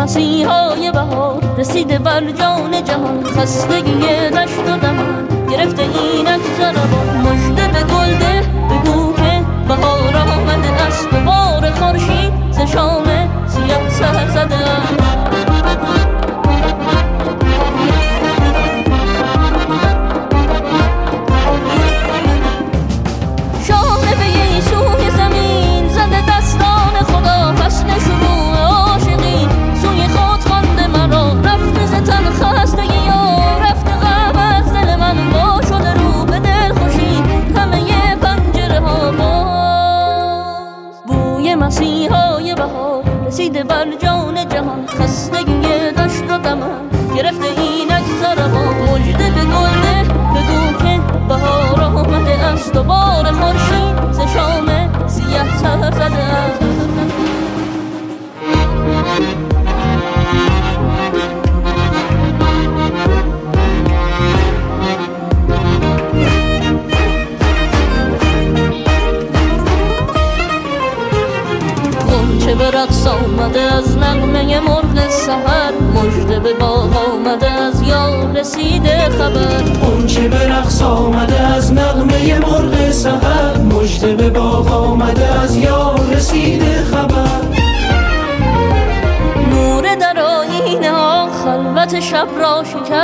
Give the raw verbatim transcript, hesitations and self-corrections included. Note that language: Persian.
مسیحای بهار رسیده بر جان جهان، خستگی دشت و دمن گرفته اینک زربان. مژده به گلده بگو که بهار آمده است و بار خورشید ز شام سیاه سر زده است. شانه به یه سوی زمین زده دستان خدا، فصل شروع عاشقی سوی خود خوانده مرا. رفته ز تن خستگی ها، رفته غم از دل من، با شده رو به دل خوشی همه پنجره ها باز. بوی مسیحای بهار رسیده بر جان جهان، خستگی دشت و دمن گرفته اینک زربان. مژده به گلده بگو که بهار آمده است و بار خورشید ز شام سیاه سر زده است. غنچه به رقص آمده از نغمه مرغ سحر، مژده به باغ آمده از یار رسیده خبر. غنچه به رقص آمده از نغمه مرغ سحر، مژده به باغ آمده از یار رسیده خبر. نور در آیینه ها خلوت شب را شکر